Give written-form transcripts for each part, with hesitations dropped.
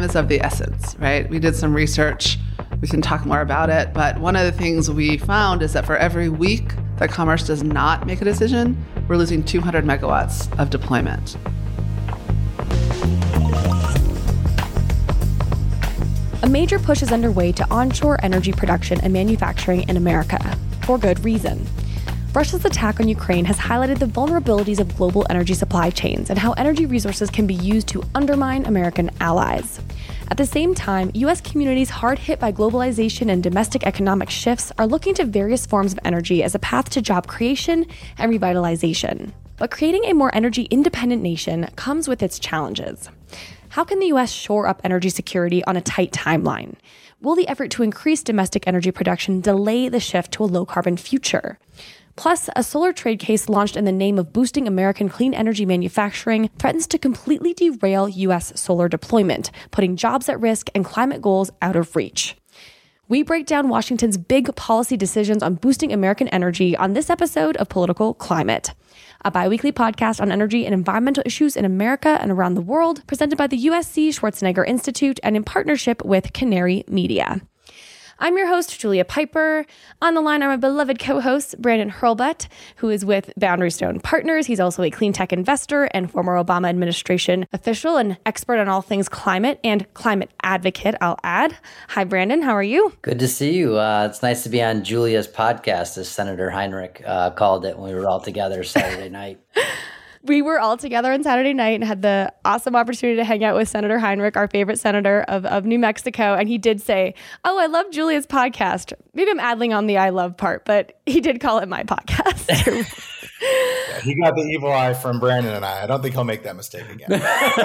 is of the essence, right? We did some research. We can talk more about it. But one of the things we found is that for every week that Commerce does not make a decision, we're losing 200 megawatts of deployment. A major push is underway to onshore energy production and manufacturing in America, for good reason. Russia's attack on Ukraine has highlighted the vulnerabilities of global energy supply chains and how energy resources can be used to undermine American allies. At the same time, U.S. communities hard hit by globalization and domestic economic shifts are looking to various forms of energy as a path to job creation and revitalization. But creating a more energy independent nation comes with its challenges. How can the U.S. shore up energy security on a tight timeline? Will the effort to increase domestic energy production delay the shift to a low-carbon future? Plus, a solar trade case launched in the name of boosting American clean energy manufacturing threatens to completely derail U.S. solar deployment, putting jobs at risk and climate goals out of reach. We break down Washington's big policy decisions on boosting American energy on this episode of Political Climate, a biweekly podcast on energy and environmental issues in America and around the world, presented by the USC Schwarzenegger Institute and in partnership with Canary Media. I'm your host, Julia Piper. On the line are my beloved co-host, Brandon Hurlbut, who is with Boundary Stone Partners. He's also a clean tech investor and former Obama administration official and expert on all things climate and climate advocate, I'll add. Hi, Brandon. How are you? Good to see you. It's nice to be on Julia's podcast, as Senator Heinrich called it when we were all together Saturday night. We were all together on Saturday night and had the awesome opportunity to hang out with Senator Heinrich, our favorite senator of New Mexico. And he did say, "Oh, I love Julia's podcast." Maybe I'm adding on the I love part, but he did call it my podcast. Yeah, he got the evil eye from Brandon and I. I don't think he'll make that mistake again.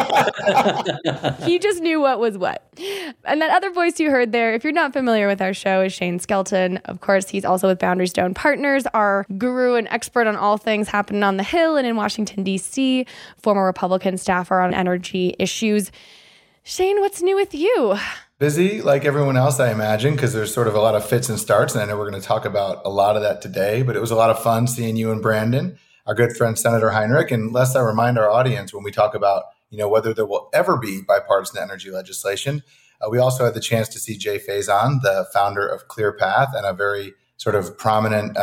He just knew what was what. And that other voice you heard there, if you're not familiar with our show, is Shane Skelton. Of course, he's also with Boundary Stone Partners, our guru and expert on all things happening on the Hill and in Washington, D.C., former Republican staffer on energy issues. Shane, what's new with you? Busy, like everyone else, I imagine, because there's sort of a lot of fits and starts, and I know we're going to talk about a lot of that today, but it was a lot of fun seeing you and Brandon, our good friend, Senator Heinrich. And lest I remind our audience when we talk about, whether there will ever be bipartisan energy legislation, we also had the chance to see Jay Faison, the founder of ClearPath and a very sort of prominent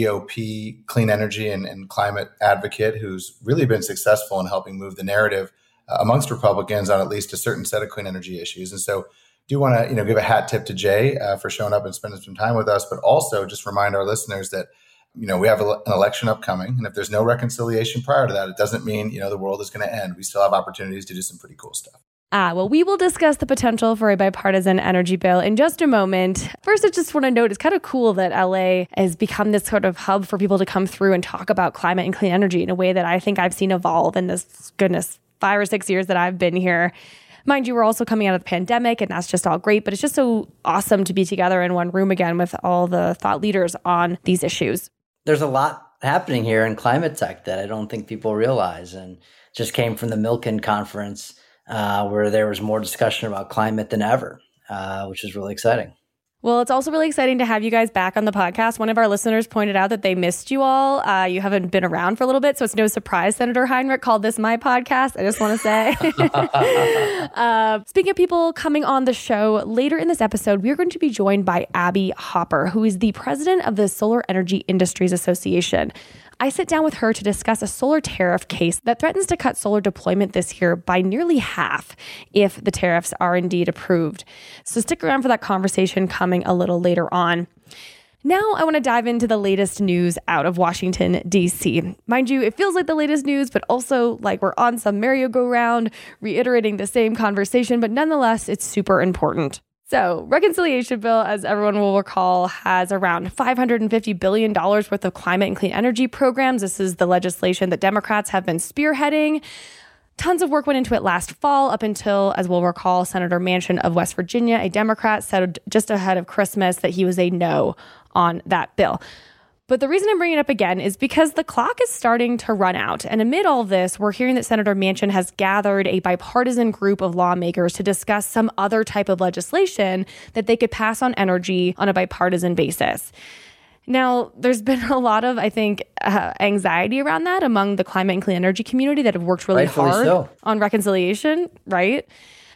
GOP clean energy and climate advocate who's really been successful in helping move the narrative amongst Republicans on at least a certain set of clean energy issues. And so do want to, give a hat tip to Jay for showing up and spending some time with us, but also just remind our listeners that, we have an election upcoming. And if there's no reconciliation prior to that, it doesn't mean, the world is going to end. We still have opportunities to do some pretty cool stuff. Well, we will discuss the potential for a bipartisan energy bill in just a moment. First, I just want to note it's kind of cool that LA has become this sort of hub for people to come through and talk about climate and clean energy in a way that I think I've seen evolve in this, 5 or 6 years that I've been here. Mind you, we're also coming out of the pandemic, and that's just all great, but it's just so awesome to be together in one room again with all the thought leaders on these issues. There's a lot happening here in climate tech that I don't think people realize, and just came from the Milken conference where there was more discussion about climate than ever, which is really exciting. Well, it's also really exciting to have you guys back on the podcast. One of our listeners pointed out that they missed you all. You haven't been around for a little bit, so it's no surprise Senator Heinrich called this my podcast. I just want to say. Speaking of people coming on the show, later in this episode, we are going to be joined by Abby Hopper, who is the president of the Solar Energy Industries Association. I sit down with her to discuss a solar tariff case that threatens to cut solar deployment this year by nearly half if the tariffs are indeed approved. So stick around for that conversation coming a little later on. Now I want to dive into the latest news out of Washington, D.C. Mind you, it feels like the latest news, but also like we're on some merry-go-round reiterating the same conversation, but nonetheless, it's super important. So, reconciliation bill, as everyone will recall, has around $550 billion worth of climate and clean energy programs. This is the legislation that Democrats have been spearheading. Tons of work went into it last fall up until, as we'll recall, Senator Manchin of West Virginia, a Democrat, said just ahead of Christmas that he was a no on that bill. But the reason I'm bringing it up again is because the clock is starting to run out. And amid all this, we're hearing that Senator Manchin has gathered a bipartisan group of lawmakers to discuss some other type of legislation that they could pass on energy on a bipartisan basis. Now, there's been a lot of, I think, anxiety around that among the climate and clean energy community that have worked really hard on reconciliation, right?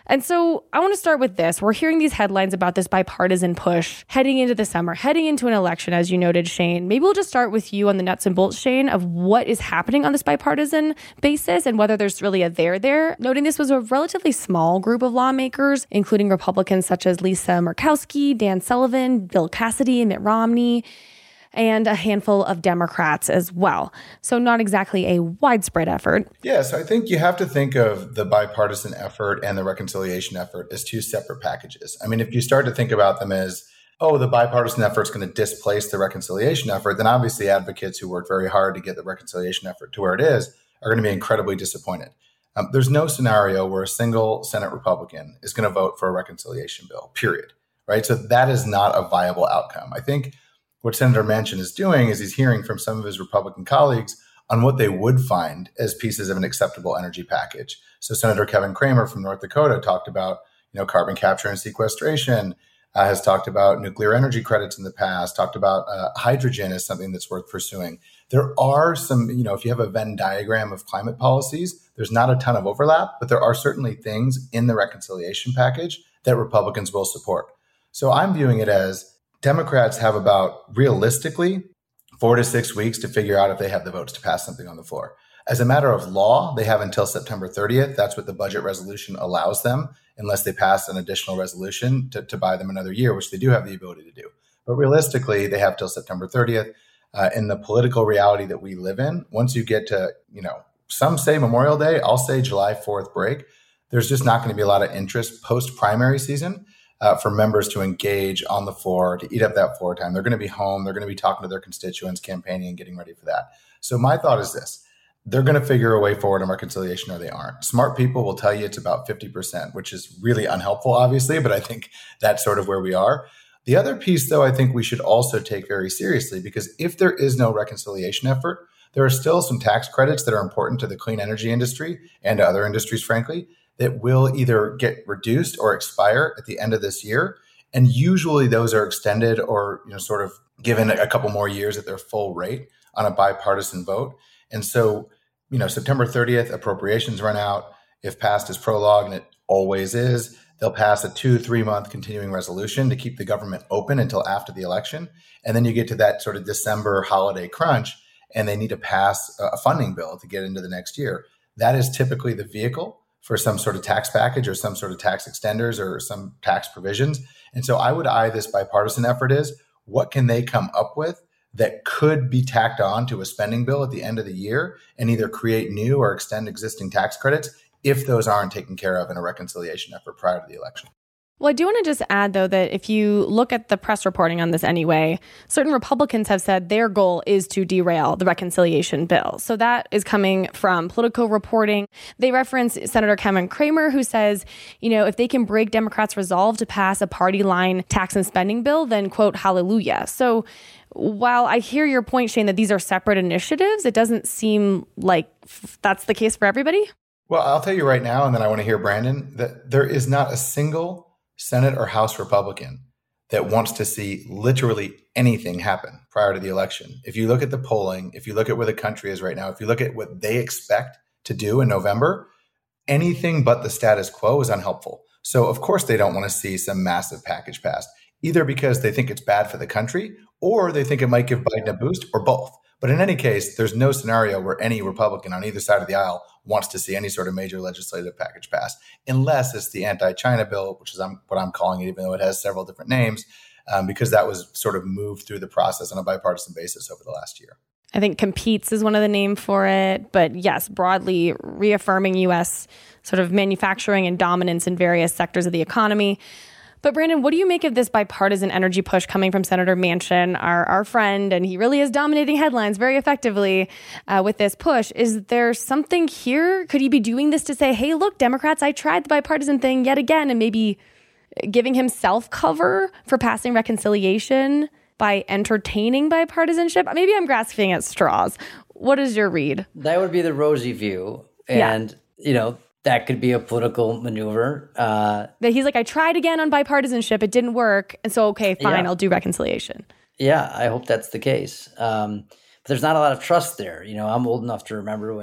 And so I want to start with this. We're hearing these headlines about this bipartisan push heading into the summer, heading into an election, as you noted, Shane. Maybe we'll just start with you on the nuts and bolts, Shane, of what is happening on this bipartisan basis and whether there's really a there. Noting this was a relatively small group of lawmakers, including Republicans such as Lisa Murkowski, Dan Sullivan, Bill Cassidy, and Mitt Romney, and a handful of Democrats as well. So not exactly a widespread effort. Yes, I think you have to think of the bipartisan effort and the reconciliation effort as two separate packages. I mean, if you start to think about them as, oh, the bipartisan effort is going to displace the reconciliation effort, then obviously advocates who worked very hard to get the reconciliation effort to where it is are going to be incredibly disappointed. There's no scenario where a single Senate Republican is going to vote for a reconciliation bill, period. Right? So that is not a viable outcome. I think what Senator Manchin is doing is he's hearing from some of his Republican colleagues on what they would find as pieces of an acceptable energy package. So Senator Kevin Cramer from North Dakota talked about, carbon capture and sequestration, has talked about nuclear energy credits in the past, talked about hydrogen as something that's worth pursuing. There are some, if you have a Venn diagram of climate policies, there's not a ton of overlap, but there are certainly things in the reconciliation package that Republicans will support. So I'm viewing it as Democrats have about, realistically, 4 to 6 weeks to figure out if they have the votes to pass something on the floor. As a matter of law, they have until September 30th. That's what the budget resolution allows them, unless they pass an additional resolution to buy them another year, which they do have the ability to do. But realistically, they have till September 30th. In the political reality that we live in, once you get to, some say Memorial Day, I'll say July 4th break, there's just not going to be a lot of interest post-primary season for members to engage on the floor, to eat up that floor time. They're going to be home. They're going to be talking to their constituents, campaigning and getting ready for that. So my thought is this. They're going to figure a way forward on reconciliation or they aren't. Smart people will tell you it's about 50%, which is really unhelpful, obviously, but I think that's sort of where we are. The other piece, though, I think we should also take very seriously, because if there is no reconciliation effort, there are still some tax credits that are important to the clean energy industry and to other industries, frankly, that will either get reduced or expire at the end of this year. And usually those are extended or, sort of given a couple more years at their full rate on a bipartisan vote. And so, September 30th, appropriations run out. If passed as prologue, and it always is, they'll pass a 2-3 month continuing resolution to keep the government open until after the election. And then you get to that sort of December holiday crunch, and they need to pass a funding bill to get into the next year. That is typically the vehicle for some sort of tax package or some sort of tax extenders or some tax provisions. And so I would eye this bipartisan effort is, what can they come up with that could be tacked on to a spending bill at the end of the year and either create new or extend existing tax credits if those aren't taken care of in a reconciliation effort prior to the election. Well, I do want to just add, though, that if you look at the press reporting on this anyway, certain Republicans have said their goal is to derail the reconciliation bill. So that is coming from Politico reporting. They reference Senator Kevin Cramer, who says, if they can break Democrats' resolve to pass a party line tax and spending bill, then, quote, hallelujah. So while I hear your point, Shane, that these are separate initiatives, it doesn't seem like that's the case for everybody. Well, I'll tell you right now, and then I want to hear Brandon, that there is not a single Senate or House Republican that wants to see literally anything happen prior to the election. If you look at the polling, if you look at where the country is right now, if you look at what they expect to do in November, anything but the status quo is unhelpful. So of course they don't want to see some massive package passed, either because they think it's bad for the country or they think it might give Biden a boost, or both. But in any case, there's no scenario where any Republican on either side of the aisle wants to see any sort of major legislative package passed, unless it's the anti-China bill, which is what I'm calling it, even though it has several different names, because that was sort of moved through the process on a bipartisan basis over the last year. I think competes is one of the names for it. But yes, broadly reaffirming U.S. sort of manufacturing and dominance in various sectors of the economy. But Brandon, what do you make of this bipartisan energy push coming from Senator Manchin, our friend, and he really is dominating headlines very effectively with this push? Is there something here? Could he be doing this to say, hey, look, Democrats, I tried the bipartisan thing yet again, and maybe giving himself cover for passing reconciliation by entertaining bipartisanship? Maybe I'm grasping at straws. What is your read? That would be the rosy view. And, that could be a political maneuver. That he's like, I tried again on bipartisanship. It didn't work. And so, okay, fine, I'll do reconciliation. Yeah, I hope that's the case. But there's not a lot of trust there. I'm old enough to remember when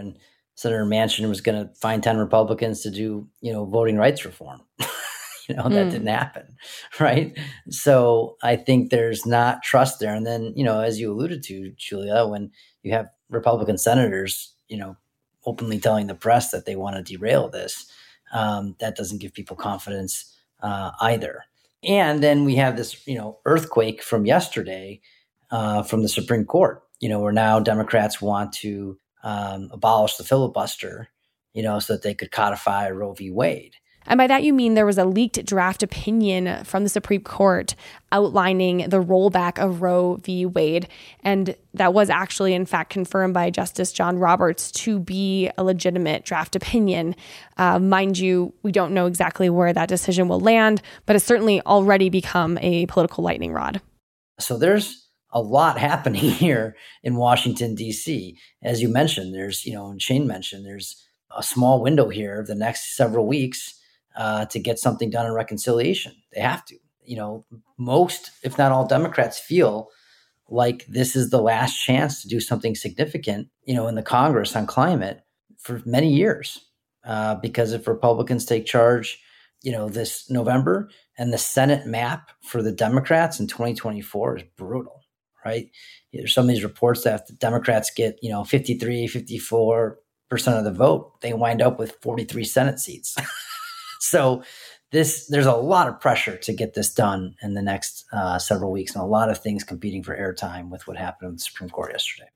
Senator Manchin was going to find 10 Republicans to do, voting rights reform. That didn't happen, right? So I think there's not trust there. And then, as you alluded to, Julia, when you have Republican senators, openly telling the press that they want to derail this, that doesn't give people confidence either. And then we have this, earthquake from yesterday from the Supreme Court, where now Democrats want to abolish the filibuster, so that they could codify Roe v. Wade. And by that, you mean there was a leaked draft opinion from the Supreme Court outlining the rollback of Roe v. Wade. And that was actually, in fact, confirmed by Justice John Roberts to be a legitimate draft opinion. Mind you, we don't know exactly where that decision will land, but it's certainly already become a political lightning rod. So there's a lot happening here in Washington, D.C. As you mentioned, and Shane mentioned, there's a small window here the next several weeks to get something done in reconciliation. They have to. Most, if not all, Democrats feel like this is the last chance to do something significant, in the Congress on climate for many years. Because if Republicans take charge, this November, and the Senate map for the Democrats in 2024 is brutal, right? There's some of these reports that if the Democrats get, 53, 54% of the vote, they wind up with 43 Senate seats. So there's a lot of pressure to get this done in the next several weeks, and a lot of things competing for airtime with what happened in the Supreme Court yesterday.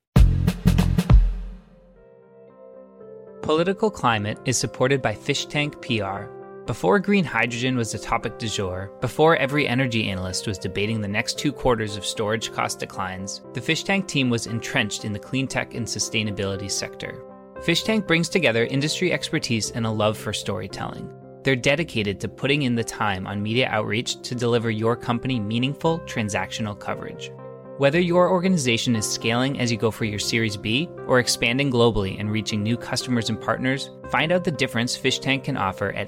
Political Climate is supported by Fish Tank PR. Before green hydrogen was the topic du jour, before every energy analyst was debating the next 2 quarters of storage cost declines, the Fish Tank team was entrenched in the clean tech and sustainability sector. Fish Tank brings together industry expertise and a love for storytelling. They're dedicated to putting in the time on media outreach to deliver your company meaningful, transactional coverage. Whether your organization is scaling as you go for your Series B or expanding globally and reaching new customers and partners, find out the difference Fish Tank can offer at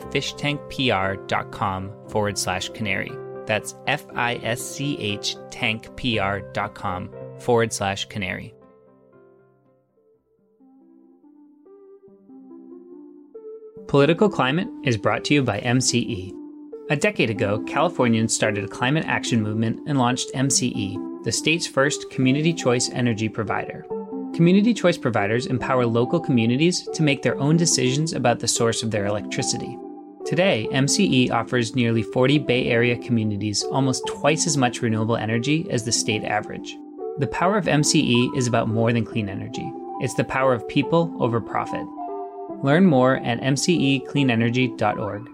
fishtankpr.com/canary. That's FISCH tankpr.com/canary. Political Climate is brought to you by MCE. A decade ago, Californians started a climate action movement and launched MCE, the state's first community choice energy provider. Community choice providers empower local communities to make their own decisions about the source of their electricity. Today, MCE offers nearly 40 Bay Area communities almost twice as much renewable energy as the state average. The power of MCE is about more than clean energy. It's the power of people over profit. Learn more at mcecleanenergy.org.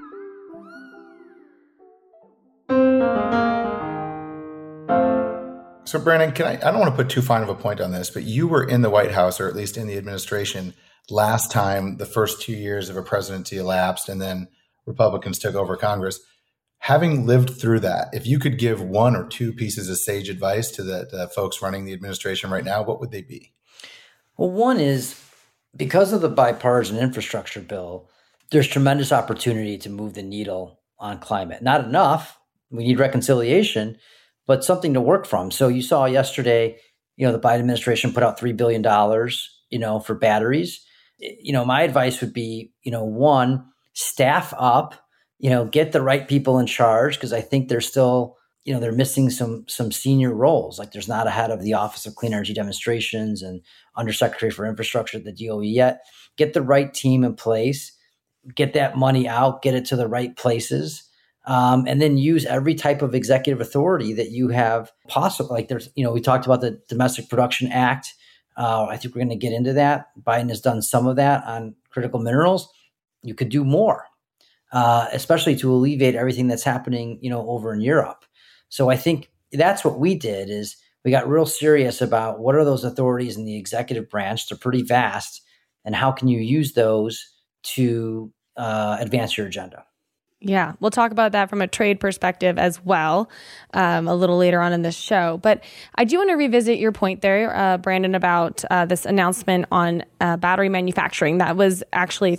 So, Brandon, I don't want to put too fine of a point on this, but you were in the White House, or at least in the administration, last time the first 2 years of a presidency elapsed and then Republicans took over Congress. Having lived through that, if you could give 1 or 2 pieces of sage advice to the folks running the administration right now, what would they be? Well, one is, because of the bipartisan infrastructure bill, there's tremendous opportunity to move the needle on climate. Not enough. We need reconciliation, but something to work from. So you saw yesterday, the Biden administration put out $3 billion, for batteries. My advice would be, 1, staff up, get the right people in charge, because I think they're still, they're missing some senior roles. Like there's not a head of the Office of Clean Energy Demonstrations and Undersecretary for Infrastructure at the DOE yet. Get the right team in place, get that money out, get it to the right places, and then use every type of executive authority that you have possible. Like there's, we talked about the Domestic Production Act. I think we're going to get into that. Biden has done some of that on critical minerals. You could do more, especially to alleviate everything that's happening, over in Europe. So I think that's what we did, is we got real serious about what are those authorities in the executive branch. They're pretty vast. And how can you use those to advance your agenda? Yeah, we'll talk about that from a trade perspective as well a little later on in this show. But I do want to revisit your point there, Brandon, about this announcement on battery manufacturing. That was actually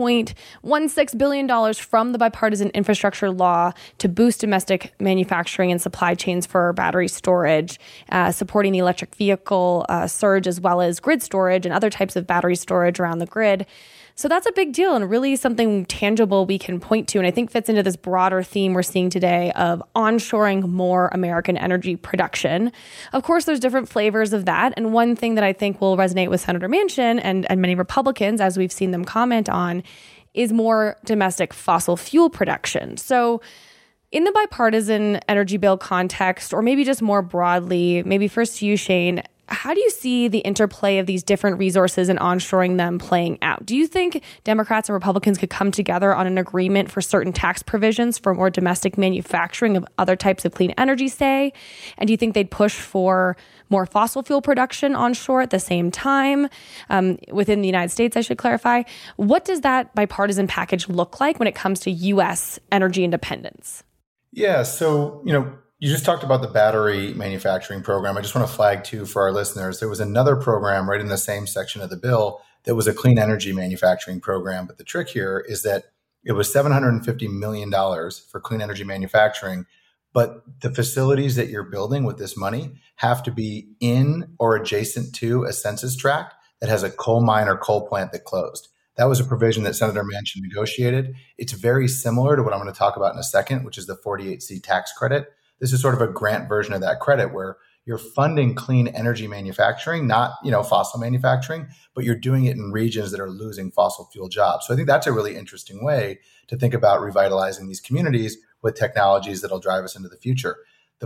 $3.16 billion from the bipartisan infrastructure law to boost domestic manufacturing and supply chains for battery storage, supporting the electric vehicle surge, as well as grid storage and other types of battery storage around the grid. So that's a big deal and really something tangible we can point to, and I think fits into this broader theme we're seeing today of onshoring more American energy production. Of course, there's different flavors of that, and one thing that I think will resonate with Senator Manchin and many Republicans, as we've seen them comment on, is more domestic fossil fuel production. So in the bipartisan energy bill context, or maybe just more broadly, maybe first to you, Shane, how do you see the interplay of these different resources and onshoring them playing out? Do you think Democrats and Republicans could come together on an agreement for certain tax provisions for more domestic manufacturing of other types of clean energy, say? And do you think they'd push for more fossil fuel production onshore at the same time within the United States, I should clarify? What does that bipartisan package look like when it comes to U.S. energy independence? Yeah, so, you just talked about the battery manufacturing program. I just want to flag too for our listeners, there was another program right in the same section of the bill that was a clean energy manufacturing program. But the trick here is that it was $750 million for clean energy manufacturing. But the facilities that you're building with this money have to be in or adjacent to a census tract that has a coal mine or coal plant that closed. That was a provision that Senator Manchin negotiated. It's very similar to what I'm going to talk about in a second, which is the 48C tax credit. This is sort of a grant version of that credit where you're funding clean energy manufacturing, not, fossil manufacturing, but you're doing it in regions that are losing fossil fuel jobs. So I think that's a really interesting way to think about revitalizing these communities with technologies that'll drive us into the future.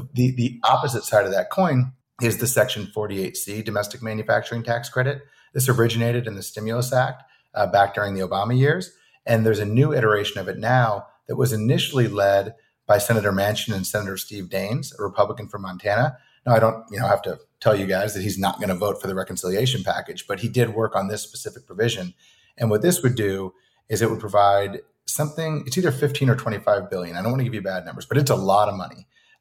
The opposite side of that coin is the Section 48C domestic manufacturing tax credit. This originated in the Stimulus Act back during the Obama years. And there's a new iteration of it now that was initially led by Senator Manchin and Senator Steve Daines, a Republican from Montana. Now, I don't have to tell you guys that he's not going to vote for the reconciliation package, but he did work on this specific provision. And what this would do is it would provide something, it's either 15 or 25 billion. I don't want to give you bad numbers, but it's a lot of money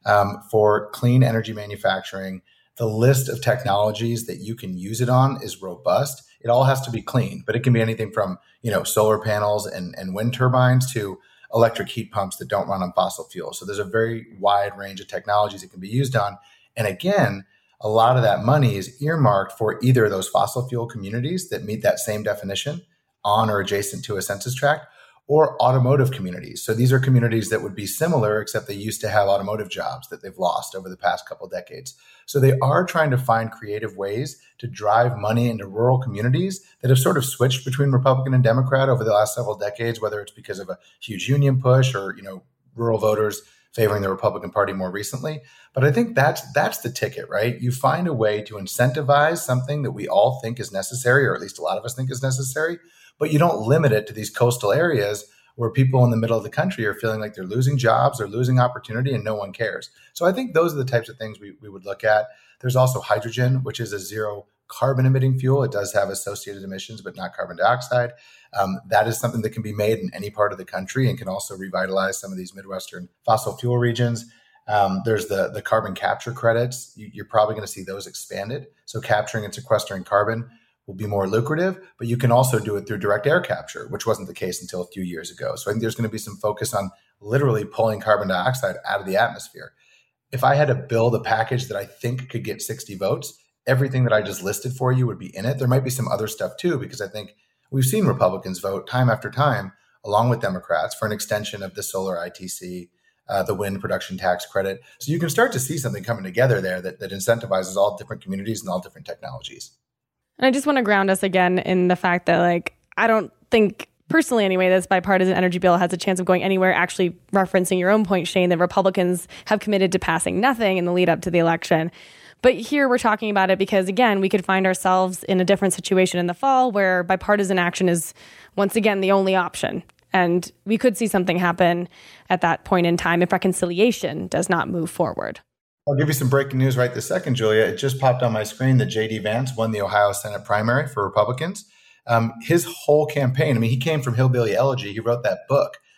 for clean energy manufacturing. The list of technologies that you can use it on is robust. It all has to be clean, but it can be anything from, solar panels and wind turbines to electric heat pumps that don't run on fossil fuels. So there's a very wide range of technologies it can be used on. And again, a lot of that money is earmarked for either those fossil fuel communities that meet that same definition on or adjacent to a census tract, or automotive communities. So these are communities that would be similar, except they used to have automotive jobs that they've lost over the past couple of decades. So they are trying to find creative ways to drive money into rural communities that have sort of switched between Republican and Democrat over the last several decades, whether it's because of a huge union push or, rural voters favoring the Republican Party more recently. But I think that's the ticket, right? You find a way to incentivize something that we all think is necessary, or at least a lot of us think is necessary, but you don't limit it to these coastal areas where people in the middle of the country are feeling like they're losing jobs, they're losing opportunity, and no one cares. So I think those are the types of things we would look at. There's also hydrogen, which is a zero carbon emitting fuel. It does have associated emissions, but not carbon dioxide. That is something that can be made in any part of the country and can also revitalize some of these Midwestern fossil fuel regions. There's the carbon capture credits. You're probably going to see those expanded. So capturing and sequestering carbon will be more lucrative, but you can also do it through direct air capture, which wasn't the case until a few years ago. So I think there's going to be some focus on literally pulling carbon dioxide out of the atmosphere. If I had to build a package that I think could get 60 votes, everything that I just listed for you would be in it. There might be some other stuff too, because I think we've seen Republicans vote time after time, along with Democrats, for an extension of the solar ITC, the wind production tax credit. So you can start to see something coming together there that incentivizes all different communities and all different technologies. And I just want to ground us again in the fact that, I don't think, personally anyway, this bipartisan energy bill has a chance of going anywhere, actually referencing your own point, Shane, that Republicans have committed to passing nothing in the lead up to the election. But here we're talking about it because, again, we could find ourselves in a different situation in the fall where bipartisan action is, once again, the only option. And we could see something happen at that point in time if reconciliation does not move forward. I'll give you some breaking news right this second, Julia. It just popped on my screen that J.D. Vance won the Ohio Senate primary for Republicans. His whole campaign, he came from Hillbilly Elegy. He wrote that book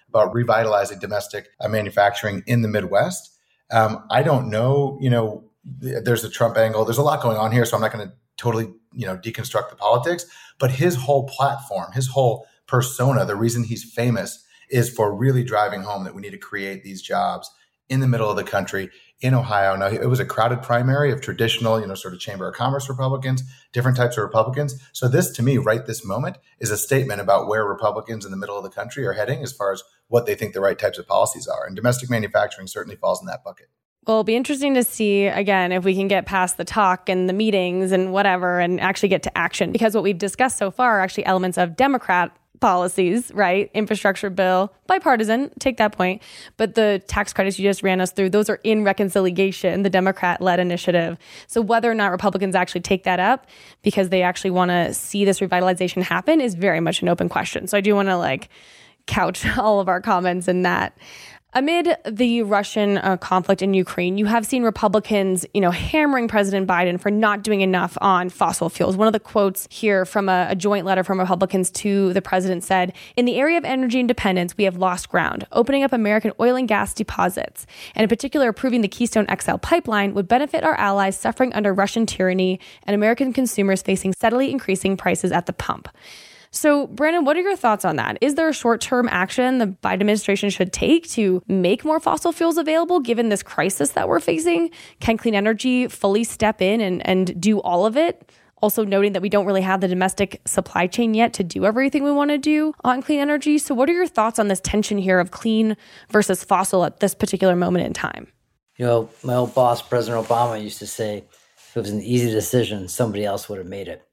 about revitalizing domestic manufacturing in the Midwest. I don't know, there's the Trump angle. There's a lot going on here, so I'm not going to totally, deconstruct the politics. But his whole platform, his whole persona, the reason he's famous is for really driving home that we need to create these jobs in the middle of the country in Ohio. Now, it was a crowded primary of traditional, sort of Chamber of Commerce Republicans, different types of Republicans. So this, to me, right this moment, is a statement about where Republicans in the middle of the country are heading as far as what they think the right types of policies are. And domestic manufacturing certainly falls in that bucket. Well, it'll be interesting to see, again, if we can get past the talk and the meetings and whatever and actually get to action. Because what we've discussed so far are actually elements of Democrat policies, right? Infrastructure bill, bipartisan, take that point. But the tax credits you just ran us through, those are in reconciliation, the Democrat-led initiative. So whether or not Republicans actually take that up because they actually want to see this revitalization happen is very much an open question. So I do want to couch all of our comments in that. Amid the Russian conflict in Ukraine, you have seen Republicans, hammering President Biden for not doing enough on fossil fuels. One of the quotes here from a joint letter from Republicans to the president said, "In the area of energy independence, we have lost ground. Opening up American oil and gas deposits, and in particular approving the Keystone XL pipeline, would benefit our allies suffering under Russian tyranny and American consumers facing steadily increasing prices at the pump." So, Brandon, what are your thoughts on that? Is there a short-term action the Biden administration should take to make more fossil fuels available given this crisis that we're facing? Can clean energy fully step in and do all of it? Also noting that we don't really have the domestic supply chain yet to do everything we want to do on clean energy. So what are your thoughts on this tension here of clean versus fossil at this particular moment in time? My old boss, President Obama, used to say, if it was an easy decision, somebody else would have made it.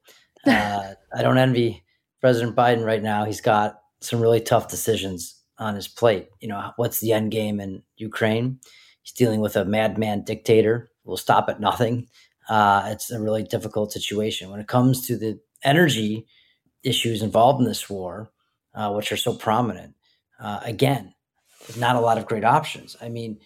I don't envy President Biden right now. He's got some really tough decisions on his plate. What's the end game in Ukraine? He's dealing with a madman dictator who will stop at nothing. It's a really difficult situation. When it comes to the energy issues involved in this war, which are so prominent, again, not a lot of great options. I mean,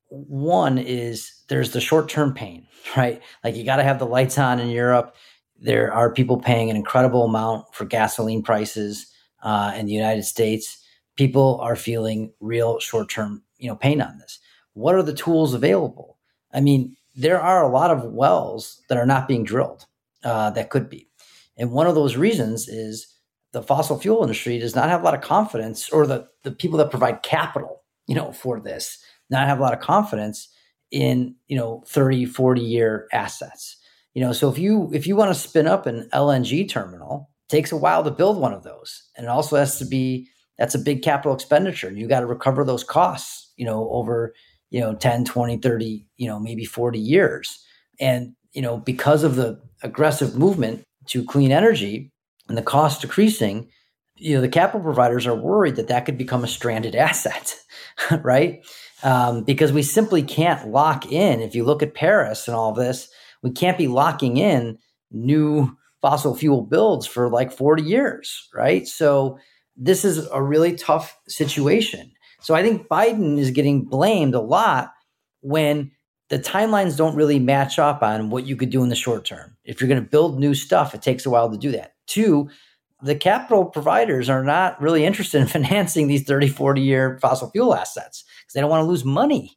one is there's the short-term pain, right? You got to have the lights on in Europe. There are people paying an incredible amount for gasoline prices in the United States. People are feeling real short-term, pain on this. What are the tools available? I mean, there are a lot of wells that are not being drilled that could be. And one of those reasons is the fossil fuel industry does not have a lot of confidence, or the people that provide capital, for this, not have a lot of confidence in, 30, 40-year assets. So if you want to spin up an LNG terminal, it takes a while to build one of those. And it also has to be, that's a big capital expenditure. And you got to recover those costs, over, 10, 20, 30, maybe 40 years. And, because of the aggressive movement to clean energy and the cost decreasing, the capital providers are worried that could become a stranded asset, right? Because we simply can't lock in. If you look at Paris and all this, we can't be locking in new fossil fuel builds for 40 years, right? So this is a really tough situation. So I think Biden is getting blamed a lot when the timelines don't really match up on what you could do in the short term. If you're going to build new stuff, it takes a while to do that. Two, the capital providers are not really interested in financing these 30, 40-year fossil fuel assets because they don't want to lose money.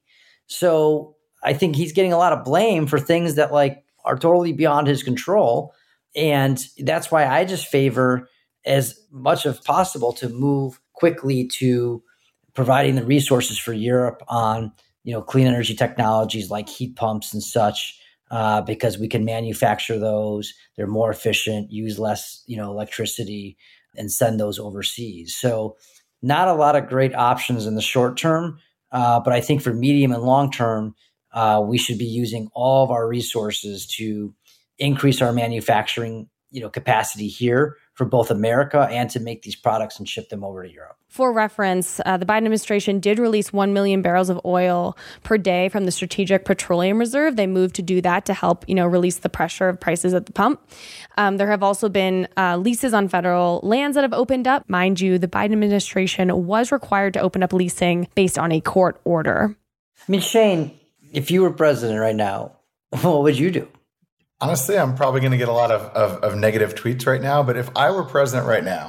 So I think he's getting a lot of blame for things that are totally beyond his control. And that's why I just favor as much as possible to move quickly to providing the resources for Europe on, clean energy technologies like heat pumps and such, because we can manufacture those. They're more efficient, use less, electricity, and send those overseas. So not a lot of great options in the short term. But I think for medium and long term, we should be using all of our resources to increase our manufacturing, capacity here for both America and to make these products and ship them over to Europe. For reference, the Biden administration did release 1 million barrels of oil per day from the Strategic Petroleum Reserve. They moved to do that to help, release the pressure of prices at the pump. There have also been leases on federal lands that have opened up. Mind you, the Biden administration was required to open up leasing based on a court order. I mean, Shane, if you were president right now, what would you do? Honestly, I'm probably going to get a lot of negative tweets right now. But if I were president right now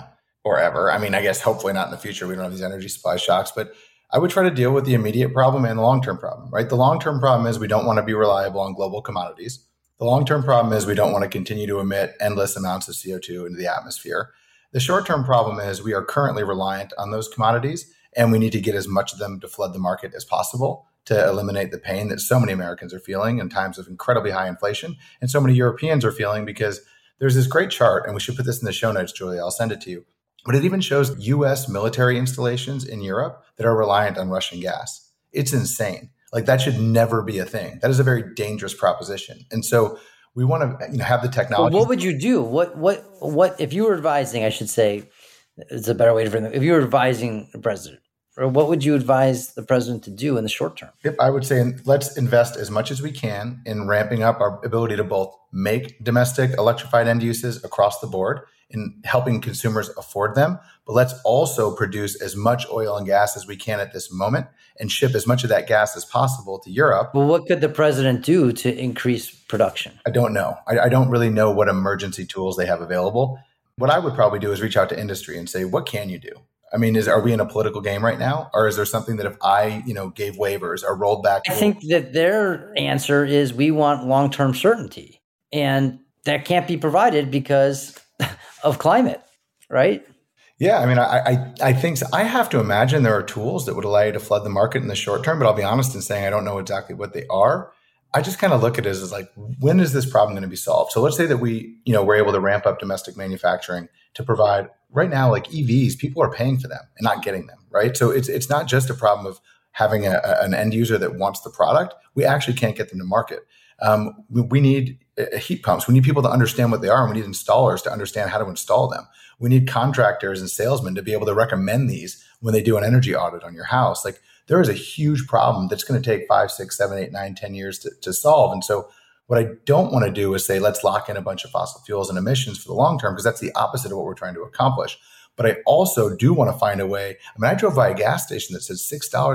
or ever. I mean, I guess hopefully not in the future. We don't have these energy supply shocks, but I would try to deal with the immediate problem and the long-term problem, right? The long-term problem is we don't want to be reliable on global commodities. The long-term problem is we don't want to continue to emit endless amounts of CO2 into the atmosphere. The short-term problem is we are currently reliant on those commodities, and we need to get as much of them to flood the market as possible to eliminate the pain that so many Americans are feeling in times of incredibly high inflation, and so many Europeans are feeling, because there's this great chart, and we should put this in the show notes, Julia. I'll send it to you. But it even shows U.S. military installations in Europe that are reliant on Russian gas. It's insane. Like, that should never be a thing. That is a very dangerous proposition. And so we want to have the technology. Well, what would you do? What if you were advising, I should say, it's a better way to frame it. If you were advising the president, or what would you advise the president to do in the short term? Yep, I would say let's invest as much as we can in ramping up our ability to both make domestic electrified end uses across the board in helping consumers afford them. But let's also produce as much oil and gas as we can at this moment and ship as much of that gas as possible to Europe. Well, what could the president do to increase production? I don't know. I don't really know what emergency tools they have available. What I would probably do is reach out to industry and say, what can you do? I mean, are we in a political game right now? Or is there something that if I, gave waivers or rolled back? I think that their answer is we want long-term certainty. And that can't be provided because of climate, right? Yeah, I mean, I think so. I have to imagine there are tools that would allow you to flood the market in the short term, but I'll be honest in saying I don't know exactly what they are. I just kind of look at it as like, when is this problem going to be solved? So let's say that we're able to ramp up domestic manufacturing to provide right now, like EVs, people are paying for them and not getting them, right? So it's not just a problem of having an end user that wants the product. We actually can't get them to market. We need heat pumps. We need people to understand what they are, and we need installers to understand how to install them. We need contractors and salesmen to be able to recommend these when they do an energy audit on your house. Like, there is a huge problem that's going to take 5, 6, 7, 8, 9, 10 years to solve. And so what I don't want to do is say, let's lock in a bunch of fossil fuels and emissions for the long term, because that's the opposite of what we're trying to accomplish. But I also do want to find a way. I mean, I drove by a gas station that said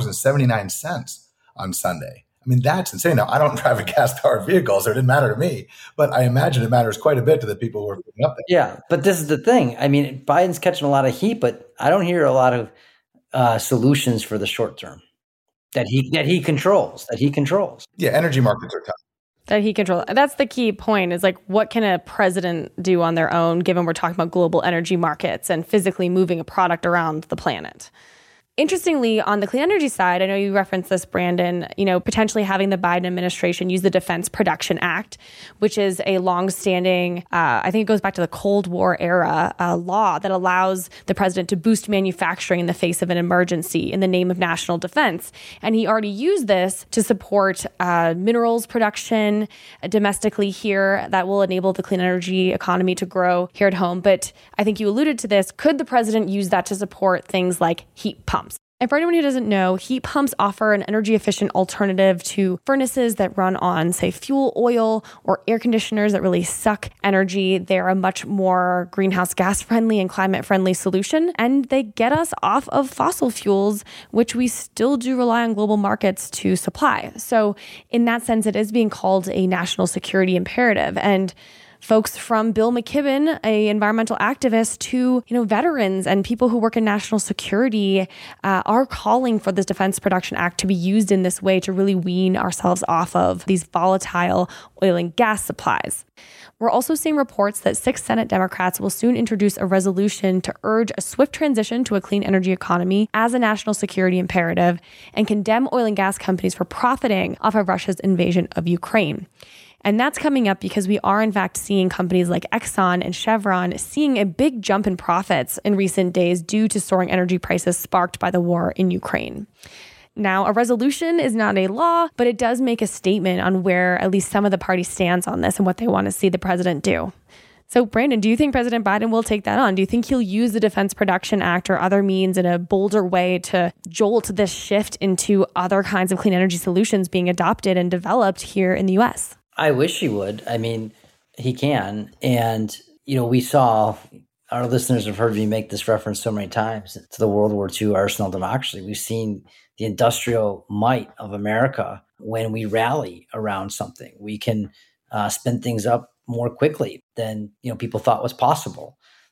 $6.79 on Sunday. I mean, that's insane. Now, I don't drive a gas-powered vehicle, so it didn't matter to me. But I imagine it matters quite a bit to the people who are putting up there. Yeah, but this is the thing. I mean, Biden's catching a lot of heat, but I don't hear a lot of solutions for the short term that he controls. Yeah, energy markets are tough. That he controls. That's the key point, is like, what can a president do on their own, given we're talking about global energy markets and physically moving a product around the planet? Interestingly, on the clean energy side, I know you referenced this, Brandon, potentially having the Biden administration use the Defense Production Act, which is a longstanding, I think it goes back to the Cold War era, law that allows the president to boost manufacturing in the face of an emergency in the name of national defense. And he already used this to support minerals production domestically here that will enable the clean energy economy to grow here at home. But I think you alluded to this. Could the president use that to support things like heat pumps? And for anyone who doesn't know, heat pumps offer an energy-efficient alternative to furnaces that run on, say, fuel oil or air conditioners that really suck energy. They're a much more greenhouse gas-friendly and climate-friendly solution, and they get us off of fossil fuels, which we still do rely on global markets to supply. So in that sense, it is being called a national security imperative. And folks from Bill McKibben, a environmental activist, to veterans and people who work in national security are calling for this Defense Production Act to be used in this way to really wean ourselves off of these volatile oil and gas supplies. We're also seeing reports that 6 Senate Democrats will soon introduce a resolution to urge a swift transition to a clean energy economy as a national security imperative and condemn oil and gas companies for profiting off of Russia's invasion of Ukraine. And that's coming up because we are, in fact, seeing companies like Exxon and Chevron seeing a big jump in profits in recent days due to soaring energy prices sparked by the war in Ukraine. Now, a resolution is not a law, but it does make a statement on where at least some of the party stands on this and what they want to see the president do. So, Brandon, do you think President Biden will take that on? Do you think he'll use the Defense Production Act or other means in a bolder way to jolt this shift into other kinds of clean energy solutions being adopted and developed here in the U.S.? I wish he would. I mean, he can. And, we saw, our listeners have heard me make this reference so many times to the World War II arsenal democracy. We've seen the industrial might of America when we rally around something. We can spin things up more quickly than people thought was possible.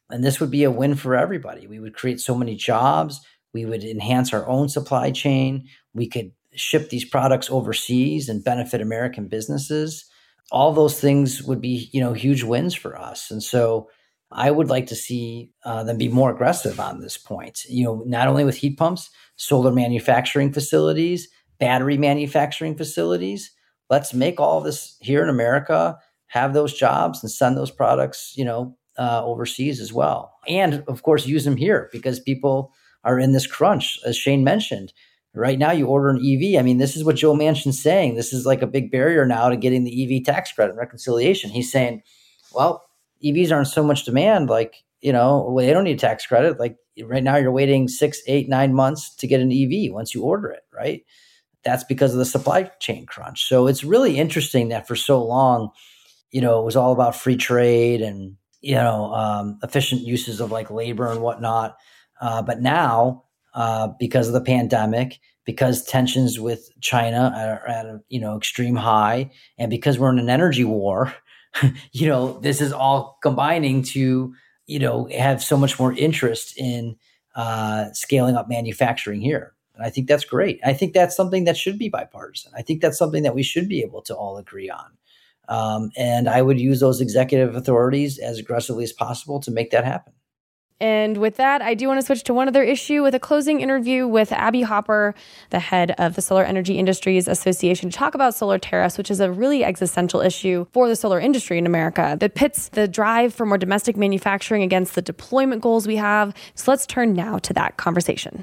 And this would be a win for everybody. We would create so many jobs. We would enhance our own supply chain. We could ship these products overseas and benefit American businesses. All those things would be, huge wins for us. And so I would like to see them be more aggressive on this point, not only with heat pumps, solar manufacturing facilities, battery manufacturing facilities. Let's make all of this here in America, have those jobs and send those products, overseas as well. And of course, use them here because people are in this crunch, as Shane mentioned. Right now, you order an EV. I mean, this is what Joe Manchin's saying. This is like a big barrier now to getting the EV tax credit and reconciliation. He's saying, well, EVs aren't so much demand. They don't need a tax credit. Like right now, you're waiting 6, 8, 9 months to get an EV once you order it, right? That's because of the supply chain crunch. So it's really interesting that for so long, it was all about free trade and, efficient uses of like labor and whatnot. But now, because of the pandemic, because tensions with China are at a extreme high, and because we're in an energy war, this is all combining to have so much more interest in scaling up manufacturing here. And I think that's great. I think that's something that should be bipartisan. I think that's something that we should be able to all agree on. And I would use those executive authorities as aggressively as possible to make that happen. And with that, I do want to switch to one other issue with a closing interview with Abby Hopper, the head of the Solar Energy Industries Association, to talk about solar tariffs, which is a really existential issue for the solar industry in America that pits the drive for more domestic manufacturing against the deployment goals we have. So let's turn now to that conversation.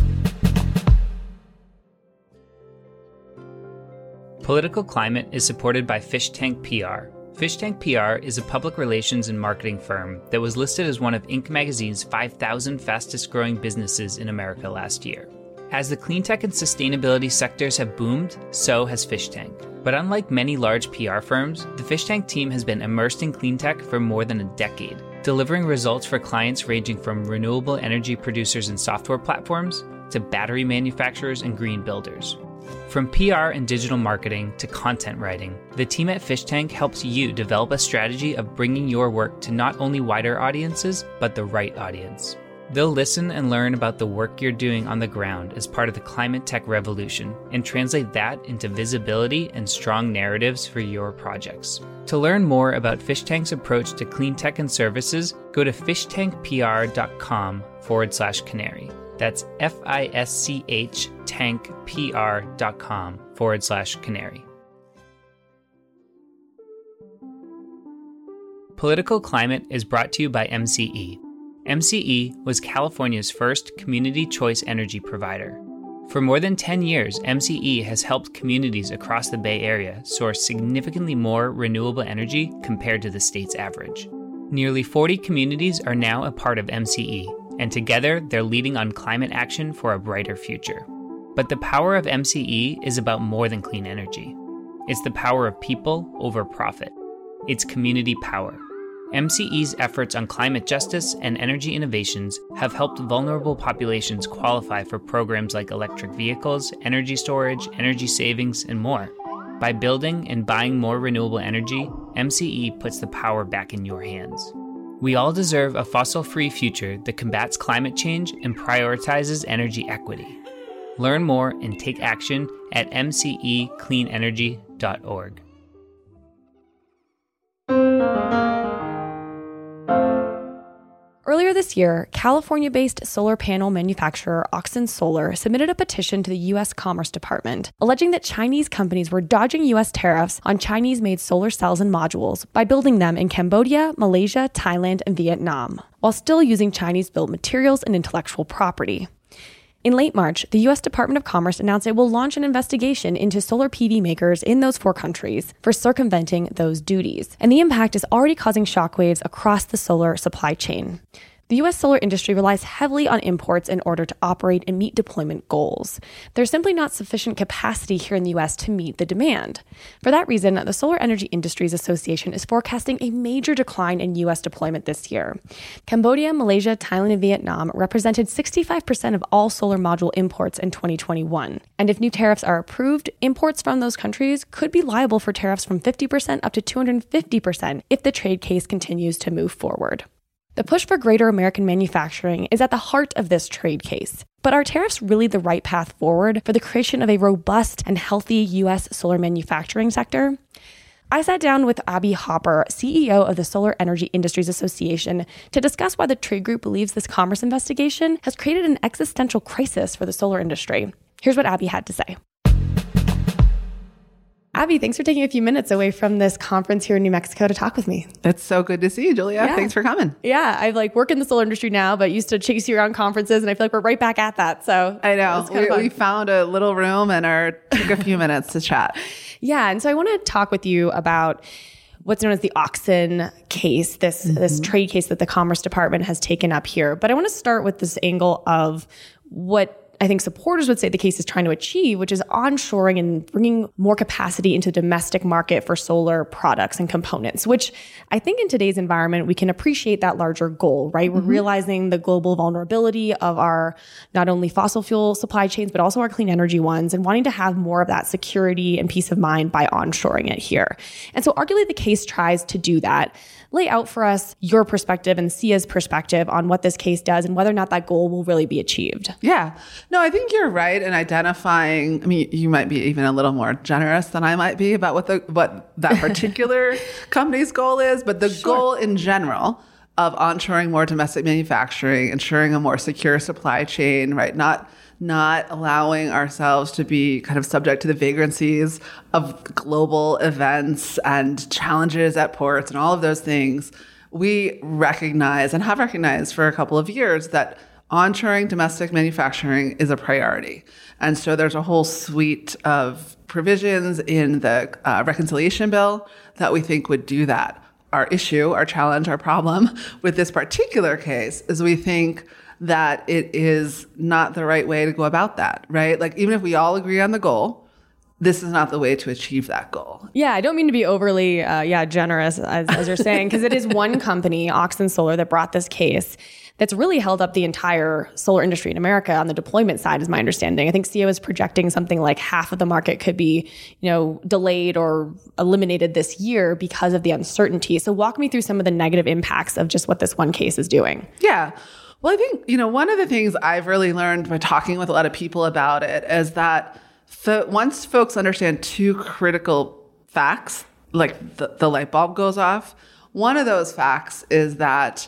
Political Climate is supported by Fish Tank PR. Fish Tank PR is a public relations and marketing firm that was listed as one of Inc. magazine's 5,000 fastest growing businesses in America last year. As the clean tech and sustainability sectors have boomed, so has Fish Tank. But unlike many large PR firms, the Fish Tank team has been immersed in clean tech for more than a decade, delivering results for clients ranging from renewable energy producers and software platforms to battery manufacturers and green builders. From PR and digital marketing to content writing, the team at Fish Tank helps you develop a strategy of bringing your work to not only wider audiences, but the right audience. They'll listen and learn about the work you're doing on the ground as part of the climate tech revolution and translate that into visibility and strong narratives for your projects. To learn more about Fish Tank's approach to clean tech and services, go to fishtankpr.com/canary. That's FISCH tankpr.com/canary. Political Climate is brought to you by MCE. MCE was California's first community choice energy provider. For more than 10 years, MCE has helped communities across the Bay Area source significantly more renewable energy compared to the state's average. Nearly 40 communities are now a part of MCE, and together they're leading on climate action for a brighter future. But the power of MCE is about more than clean energy. It's the power of people over profit. It's community power. MCE's efforts on climate justice and energy innovations have helped vulnerable populations qualify for programs like electric vehicles, energy storage, energy savings, and more. By building and buying more renewable energy, MCE puts the power back in your hands. We all deserve a fossil-free future that combats climate change and prioritizes energy equity. Learn more and take action at mcecleanenergy.org. Earlier this year, California-based solar panel manufacturer Auxin Solar submitted a petition to the U.S. Commerce Department, alleging that Chinese companies were dodging U.S. tariffs on Chinese-made solar cells and modules by building them in Cambodia, Malaysia, Thailand, and Vietnam, while still using Chinese-built materials and intellectual property. In late March, the U.S. Department of Commerce announced it will launch an investigation into solar PV makers in those 4 countries for circumventing those duties. And the impact is already causing shockwaves across the solar supply chain. The U.S. solar industry relies heavily on imports in order to operate and meet deployment goals. There's simply not sufficient capacity here in the U.S. to meet the demand. For that reason, the Solar Energy Industries Association is forecasting a major decline in U.S. deployment this year. Cambodia, Malaysia, Thailand, and Vietnam represented 65% of all solar module imports in 2021. And if new tariffs are approved, imports from those countries could be liable for tariffs from 50% up to 250% if the trade case continues to move forward. The push for greater American manufacturing is at the heart of this trade case. But are tariffs really the right path forward for the creation of a robust and healthy U.S. solar manufacturing sector? I sat down with Abby Hopper, CEO of the Solar Energy Industries Association, to discuss why the trade group believes this commerce investigation has created an existential crisis for the solar industry. Here's what Abby had to say. Abby, thanks for taking a few minutes away from this conference here in New Mexico to talk with me. It's so good to see you, Julia. Yeah. Thanks for coming. Yeah, I work in the solar industry now, but used to chase you around conferences, and I feel like we're right back at that. So I know. We found a little room and took a few minutes to chat. Yeah, and so I want to talk with you about what's known as the Auxin case, this trade case that the Commerce Department has taken up here. But I want to start with this angle of what I think supporters would say the case is trying to achieve, which is onshoring and bringing more capacity into the domestic market for solar products and components, which I think in today's environment, we can appreciate that larger goal, right? We're realizing the global vulnerability of our not only fossil fuel supply chains, but also our clean energy ones, and wanting to have more of that security and peace of mind by onshoring it here. And so arguably the case tries to do that. Lay out for us your perspective and SEIA's perspective on what this case does and whether or not that goal will really be achieved. Yeah. No, I think you're right in identifying. I mean, you might be even a little more generous than I might be about what that particular company's goal is, but the goal in general of onshoring more domestic manufacturing, ensuring a more secure supply chain, right? Not allowing ourselves to be kind of subject to the vagrancies of global events and challenges at ports and all of those things. We recognize and have recognized for a couple of years that onshoring domestic manufacturing is a priority. And so there's a whole suite of provisions in the reconciliation bill that we think would do that. Our issue, our challenge, our problem with this particular case is we think that it is not the right way to go about that, right? Like, even if we all agree on the goal, this is not the way to achieve that goal. Yeah, I don't mean to be overly generous, as you're saying, because it is one company, Auxin Solar, that brought this case that's really held up the entire solar industry in America on the deployment side, is my understanding. I think SEIA is projecting something like half of the market could be, delayed or eliminated this year because of the uncertainty. So walk me through some of the negative impacts of just what this one case is doing. Yeah. Well, I think, one of the things I've really learned by talking with a lot of people about it is that once folks understand two critical facts, like the light bulb goes off. One of those facts is that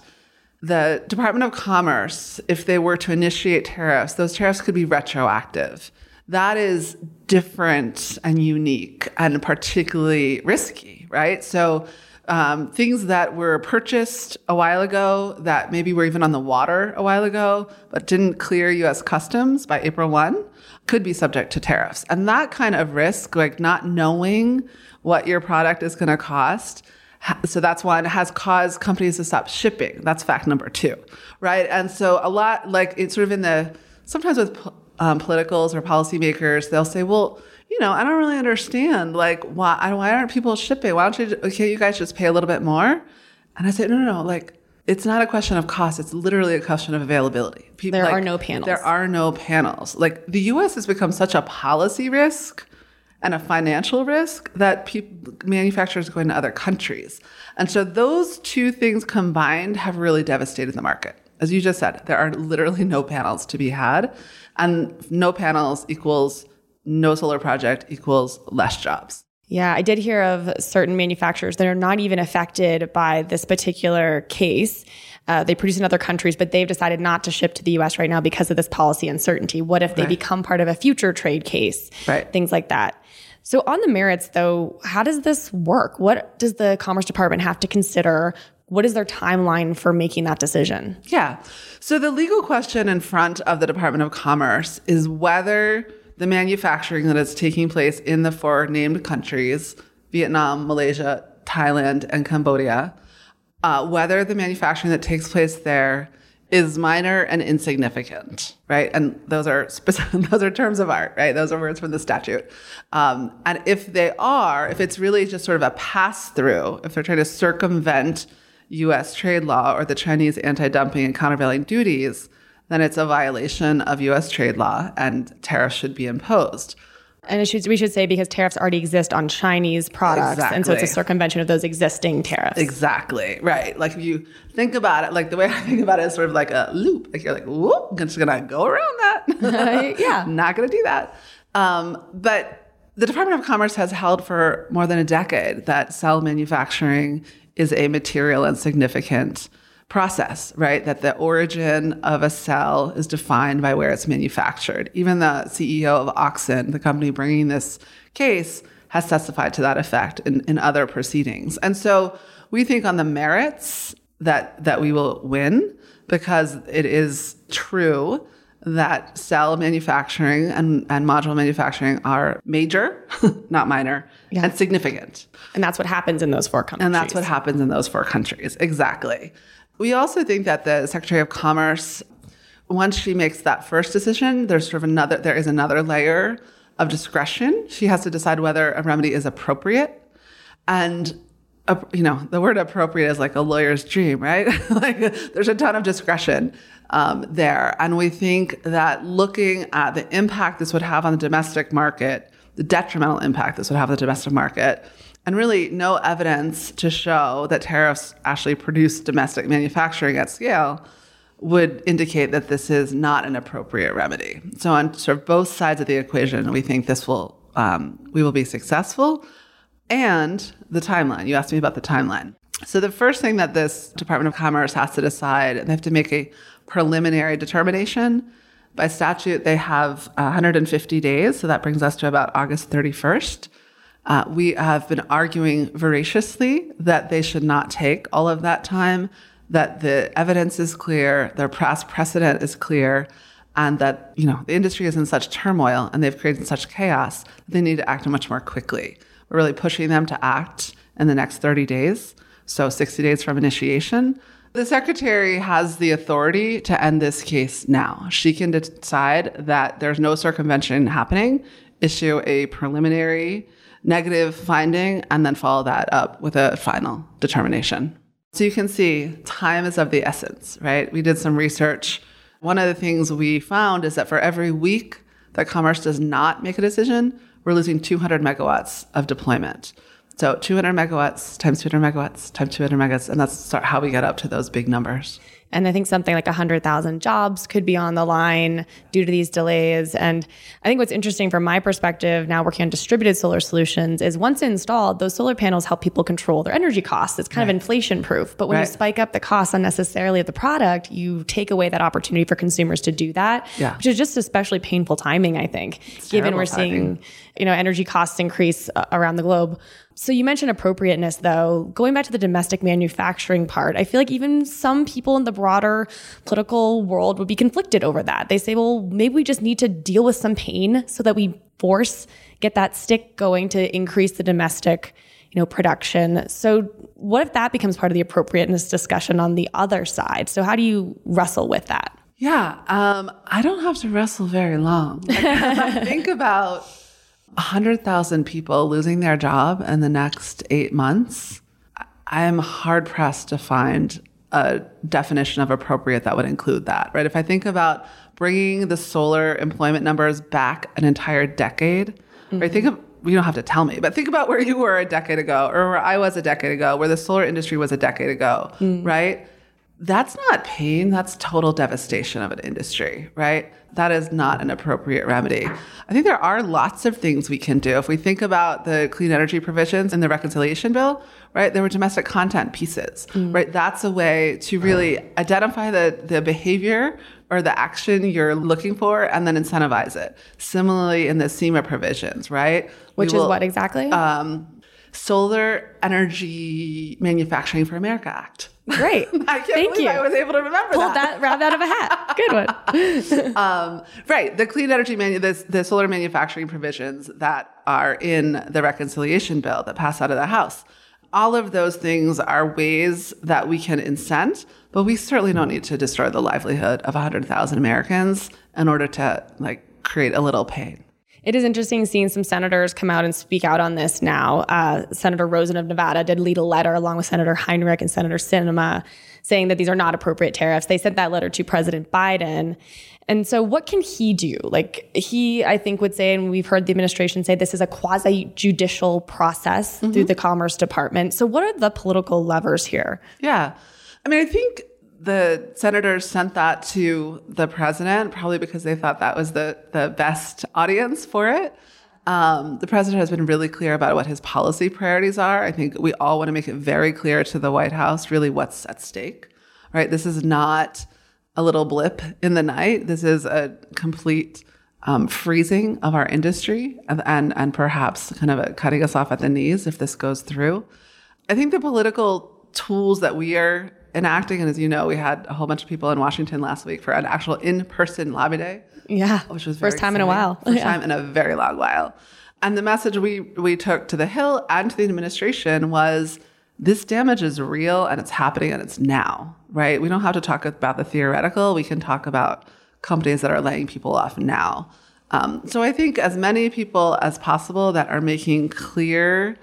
the Department of Commerce, if they were to initiate tariffs, those tariffs could be retroactive. That is different and unique and particularly risky, right? So things that were purchased a while ago that maybe were even on the water a while ago, but didn't clear U.S. customs by April 1, could be subject to tariffs. And that kind of risk, like not knowing what your product is going to cost, so that's one, has caused companies to stop shipping. That's fact number 2, right? And so a lot, like it's sort of sometimes with politicals or policymakers, they'll say, well, I don't really understand, like, why aren't people shipping? Can't you guys just pay a little bit more? And I say, no, like, it's not a question of cost. It's literally a question of availability. There are no panels. There are no panels. Like, the U.S. has become such a policy risk and a financial risk that manufacturers are going to other countries. And so those two things combined have really devastated the market. As you just said, there are literally no panels to be had, and no panels equals no solar project equals less jobs. Yeah, I did hear of certain manufacturers that are not even affected by this particular case. They produce in other countries, but they've decided not to ship to the U.S. right now because of this policy uncertainty. What if they become part of a future trade case? Right. Things like that. So on the merits, though, how does this work? What does the Commerce Department have to consider? What is their timeline for making that decision? Yeah. So the legal question in front of the Department of Commerce is whether the manufacturing that is taking place in the 4 named countries, Vietnam, Malaysia, Thailand, and Cambodia, whether the manufacturing that takes place there is minor and insignificant, right? And those are terms of art, right? Those are words from the statute. And if it's really just sort of a pass-through, if they're trying to circumvent U.S. trade law or the Chinese anti-dumping and countervailing duties, then it's a violation of U.S. trade law and tariffs should be imposed. And we should say because tariffs already exist on Chinese products. Exactly. And so it's a circumvention of those existing tariffs. Exactly. Right. Like if you think about it, like the way I think about it is sort of like a loop. Like you're like, whoop, I'm just going to go around that. Yeah. Not going to do that. But the Department of Commerce has held for more than a decade that cell manufacturing is a material and significant process, right? That the origin of a cell is defined by where it's manufactured. Even the CEO of Oxen, the company bringing this case, has testified to that effect in other proceedings. And so we think on the merits that we will win because it is true that cell manufacturing and module manufacturing are major, not minor, and significant. And that's what happens in those 4 countries. And that's what happens in those 4 countries. Exactly. We also think that the Secretary of Commerce, once she makes that first decision, there is another layer of discretion. She has to decide whether a remedy is appropriate. And the word appropriate is like a lawyer's dream, right? Like there's a ton of discretion there. And we think that looking at the impact this would have on the domestic market, the detrimental impact this would have on the domestic market, and really no evidence to show that tariffs actually produce domestic manufacturing at scale would indicate that this is not an appropriate remedy. So on sort of both sides of the equation, we think we will be successful. And the timeline, you asked me about the timeline. So the first thing that this Department of Commerce has to decide, they have to make a preliminary determination. By statute, they have 150 days. So that brings us to about August 31st. We have been arguing voraciously that they should not take all of that time, that the evidence is clear, their past precedent is clear, and that the industry is in such turmoil and they've created such chaos that they need to act much more quickly. We're really pushing them to act in the next 30 days, so 60 days from initiation. The Secretary has the authority to end this case now. She can decide that there's no circumvention happening, issue a preliminary negative finding, and then follow that up with a final determination. So you can see time is of the essence, right? We did some research. One of the things we found is that for every week that Commerce does not make a decision, we're losing 200 megawatts of deployment. So 200 megawatts times 200 megawatts times 200 megawatts, and that's how we get up to those big numbers. And I think something like 100,000 jobs could be on the line due to these delays. And I think what's interesting from my perspective, now working on distributed solar solutions, is once installed, those solar panels help people control their energy costs. It's kind of inflation proof. But when you spike up the cost unnecessarily of the product, you take away that opportunity for consumers to do that, which is just especially painful timing, I think, given we're seeing energy costs increase around the globe. So you mentioned appropriateness, though. Going back to the domestic manufacturing part, I feel like even some people in the broader political world would be conflicted over that. They say, well, maybe we just need to deal with some pain so that we get that stick going to increase the domestic production. So what if that becomes part of the appropriateness discussion on the other side? So how do you wrestle with that? Yeah, I don't have to wrestle very long. Think about 100,000 people losing their job in the next 8 months. I am hard pressed to find a definition of appropriate that would include that, right? If I think about bringing the solar employment numbers back an entire decade, right? You don't have to tell me, but think about where you were a decade ago or where I was a decade ago, where the solar industry was a decade ago, right? That's not pain, that's total devastation of an industry, right? That is not an appropriate remedy. I think there are lots of things we can do. If we think about the clean energy provisions in the reconciliation bill, right, there were domestic content pieces, right? That's a way to really identify the behavior or the action you're looking for and then incentivize it. Similarly in the SEMA provisions, right? Which is what exactly? Solar Energy Manufacturing for America Act. Great. Thank you. I was able to remember Pulled that rabbit out of a hat. Good one. Right. The clean energy, the solar manufacturing provisions that are in the reconciliation bill that passed out of the House. All of those things are ways that we can incent, but we certainly don't need to destroy the livelihood of 100,000 Americans in order to create a little pain. It is interesting seeing some senators come out and speak out on this now. Senator Rosen of Nevada did lead a letter along with Senator Heinrich and Senator Sinema saying that these are not appropriate tariffs. They sent that letter to President Biden. And so what can he do? Like he, I think, would say, and we've heard the administration say, this is a quasi-judicial process through the Commerce Department. So what are the political levers here? Yeah. I mean, I think the senators sent that to the president probably because they thought that was the best audience for it. The president has been really clear about what his policy priorities are. I think we all want to make it very clear to the White House really what's at stake, right? This is not a little blip in the night. This is a complete freezing of our industry and perhaps kind of a cutting us off at the knees if this goes through. I think the political tools that we are enacting, and as you know, we had a whole bunch of people in Washington last week for an actual in-person lobby day. Yeah, which was very first time exciting. in a while. First time in a very long while. And the message we took to the Hill and to the administration was this damage is real and it's happening and it's now, right? We don't have to talk about the theoretical. We can talk about companies that are laying people off now. So I think as many people as possible that are making clear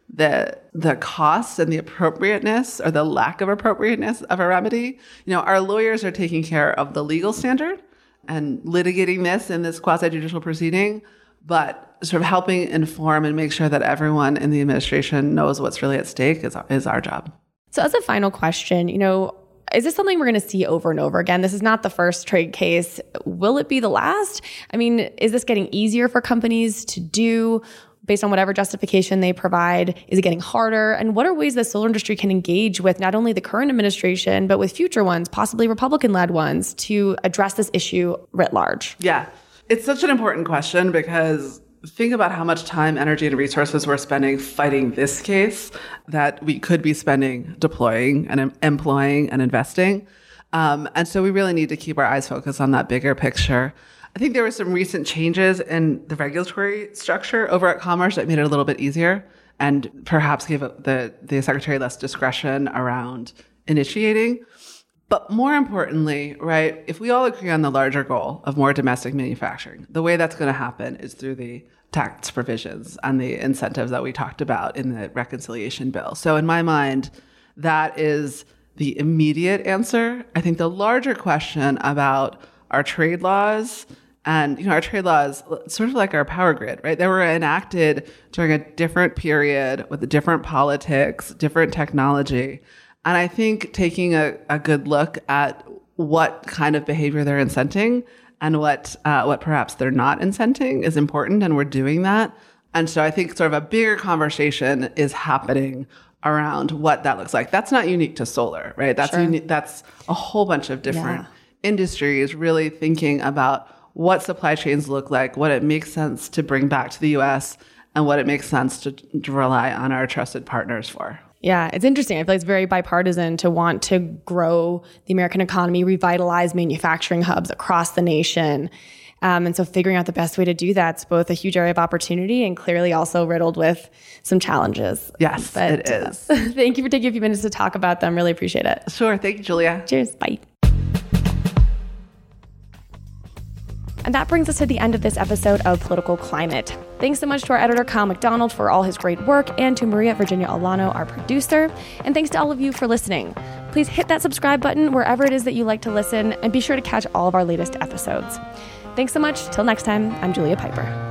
the cost and the appropriateness or the lack of appropriateness of a remedy. Our lawyers are taking care of the legal standard and litigating this in this quasi-judicial proceeding, but sort of helping inform and make sure that everyone in the administration knows what's really at stake is our job. So as a final question, is this something we're going to see over and over again? This is not the first trade case. Will it be the last? I mean, is this getting easier for companies to do based on whatever justification they provide? Is it getting harder? And what are ways the solar industry can engage with not only the current administration, but with future ones, possibly Republican-led ones, to address this issue writ large? Yeah, it's such an important question because think about how much time, energy, and resources we're spending fighting this case that we could be spending deploying and employing and investing. And so we really need to keep our eyes focused on that bigger picture. I think there were some recent changes in the regulatory structure over at Commerce that made it a little bit easier and perhaps gave the secretary less discretion around initiating. But more importantly, right, if we all agree on the larger goal of more domestic manufacturing, the way that's going to happen is through the tax provisions and the incentives that we talked about in the reconciliation bill. So in my mind, that is the immediate answer. I think the larger question about our trade laws, and our trade laws, sort of like our power grid, right? They were enacted during a different period with different politics, different technology. And I think taking a good look at what kind of behavior they're incenting and what perhaps they're not incenting is important, and we're doing that. And so I think sort of a bigger conversation is happening around what that looks like. That's not unique to solar, right? That's Sure. That's a whole bunch of different industries really thinking about what supply chains look like, what it makes sense to bring back to the U.S., and what it makes sense to rely on our trusted partners for. Yeah, it's interesting. I feel like it's very bipartisan to want to grow the American economy, revitalize manufacturing hubs across the nation. And so figuring out the best way to do that's both a huge area of opportunity and clearly also riddled with some challenges. Yes, but it is. Thank you for taking a few minutes to talk about them. Really appreciate it. Sure. Thank you, Julia. Cheers. Bye. And that brings us to the end of this episode of Political Climate. Thanks so much to our editor, Kyle McDonald, for all his great work, and to Maria Virginia Alano, our producer. And thanks to all of you for listening. Please hit that subscribe button wherever it is that you like to listen, and be sure to catch all of our latest episodes. Thanks so much. Till next time, I'm Julia Piper.